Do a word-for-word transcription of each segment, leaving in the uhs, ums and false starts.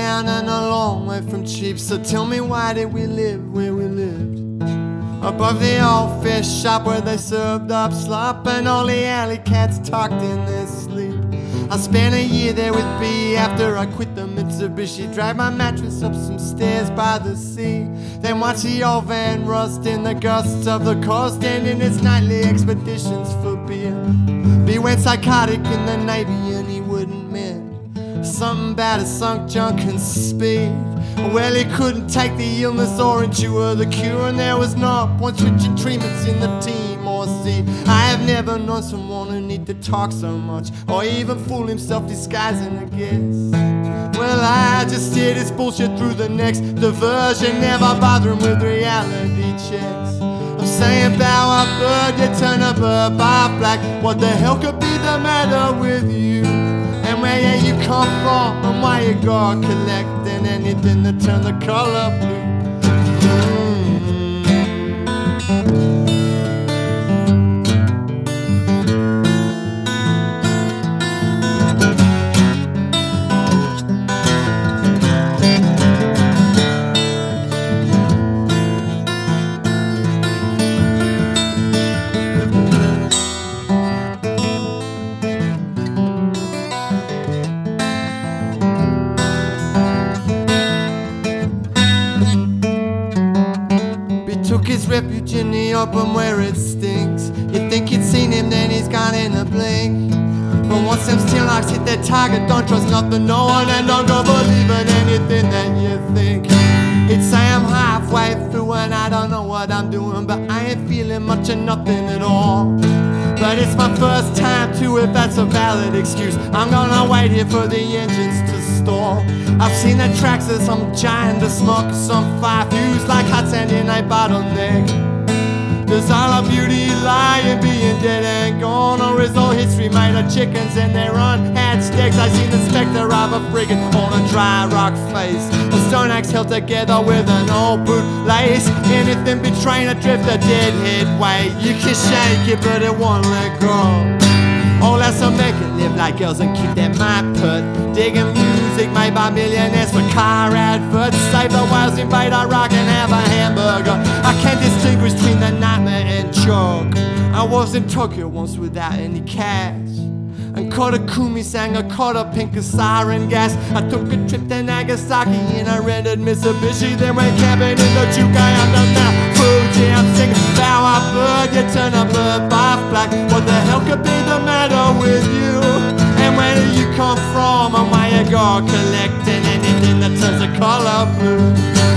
down and a long way from cheap. So tell me, why did we live where we lived? Above the old fish shop where they served up slop, and all the alley cats talked in their sleep. I spent a year there with B after I quit the Mitsubishi. Dragged my mattress up some stairs by the sea, then watched the old van rust in the gusts of the coast, and in its nightly expeditions for beer. B went psychotic in the Navy and he wouldn't mend. Something about his sunk junk and speed. Well, he couldn't take the illness or endure the cure, and there was no point switching treatments in the team or sea. I have never known someone who need to talk so much, or even fool himself disguising a guess. Well, I just steered his bullshit through the next diversion, never bothering with reality checks. I'm saying, bow up, bird, you turn a bird by black. What the hell could be the matter with you? And where yeah, you come from, and why you go collecting anything that turn the color blue? Took his refuge in the open where it stinks. You think you'd seen him, then he's gone in a blink. But once them steel locks hit their target, don't trust nothing, no one, and don't go believing anything that you think. It'd say I'm halfway through and I don't know what I'm doing, but I ain't feeling much of nothing at all. But it's my first time too, if that's a valid excuse. I'm gonna wait here for the engines to stall. I've seen the tracks of some giant to smoke some fire fuse like hot sand in a bottleneck. Does all our beauty lie in being dead and gone, or is all history made of chickens and their unhatched eggs? I seen the spectre of a frigate on a dry rock face, a stone axe held together with an old bootlace. Anything betraying a drift, a deadhead weight. You can shake it but it won't let go. Oh, let's make it live like girls and keep their mind put. Digging music made by millionaires for car adverts. Save the whales, invade Iraq and have a hamburger. I can't distinguish between the nightmare and joke. I was in Tokyo once without any cash, and Kodakumi sang a quarter pink of siren gas. I took a trip to Nagasaki in a rented Mitsubishi, then went camping in the Chukai under Mount Fuji. I'm singing, bow up bird, you turn a bird by black. What the hell could be the matter with you? And where do you come from, and why you go collecting anything that turns the color blue?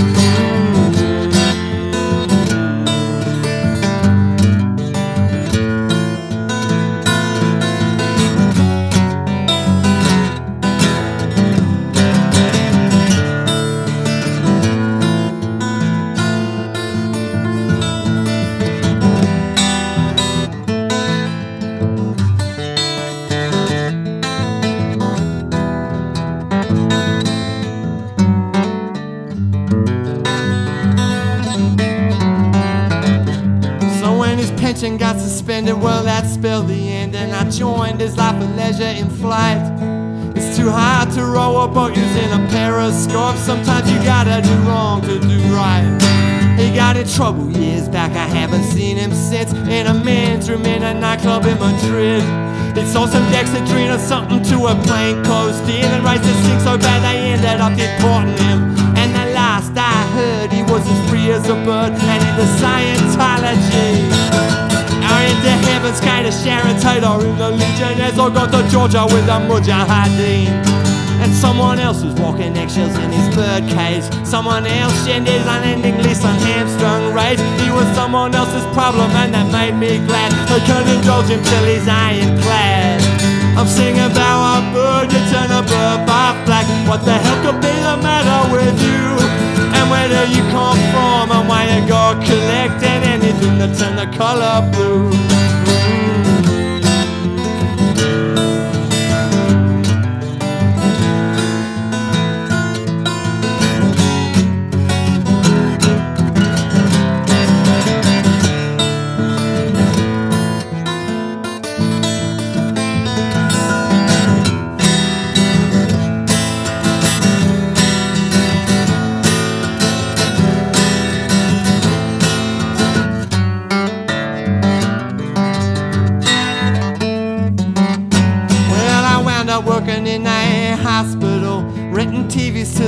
Pension got suspended, well that spelled the end, and I joined his life of leisure in flight. It's too hard to row a boat using a periscope. Sometimes you gotta do wrong to do right. He got in trouble years back, I haven't seen him since. In a men's room in a nightclub in Madrid. He sold some Dexedrine or something to a plainclothes deal, and raced the sink so bad they ended up deporting him. And the last I heard, he was as free as a bird and into Scientology. Or into Heaven's Gate of Sharon Tate, or in the Legionnaires, or got to Georgia with a Mujahideen. And someone else was walking eggshells in his bird cage. Someone else shared his unending list on hamstrung rage. He was someone else's problem and that made me glad. I can't indulge him till he's ironclad. I'm singing bow a bird, you turn a bird by black. What the hell could be the matter with you? And where do you come from, and why you go collecting anything that turn the color blue?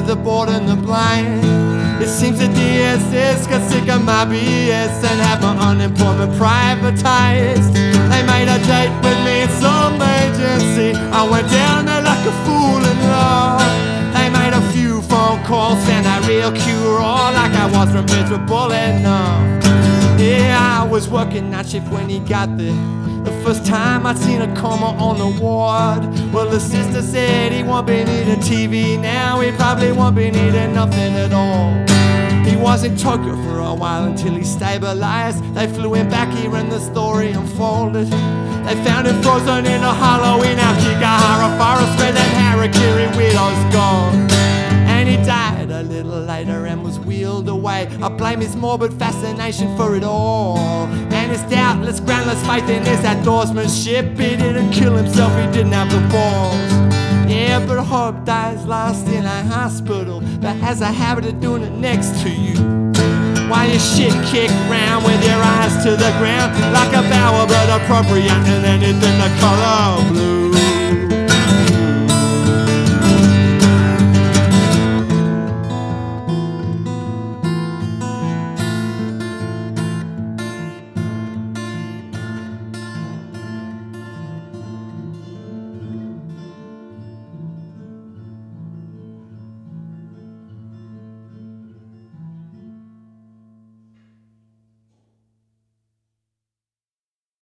with the bored and the blind. It seems that the S S got sick of my B S and had my unemployment privatized. They made a date with me in some agency. I went down there like a fool in love. They made a few phone calls and a real cure all like I wasn't miserable enough. Yeah, I was working night shift when he got there. The first time I'd seen a coma on the ward. Well, the sister said he won't be needing T V now. He probably won't be needing nothing at all. He was in Tokyo for a while until he stabilized. They flew him back here and the story unfolded. They found him frozen in a hollow in Aokigahara forest where that Harakiri widow's gone. And he died a little later and was wheeled away. I blame his morbid fascination for it all, and his doubtless, groundless faith in his outdoorsmanship. He didn't kill himself, he didn't have the balls. Yeah, but hope dies last in a hospital, but has a habit of doing it next to you. While you shit kick round with your eyes to the ground, like a bower but appropriate and anything the color blue.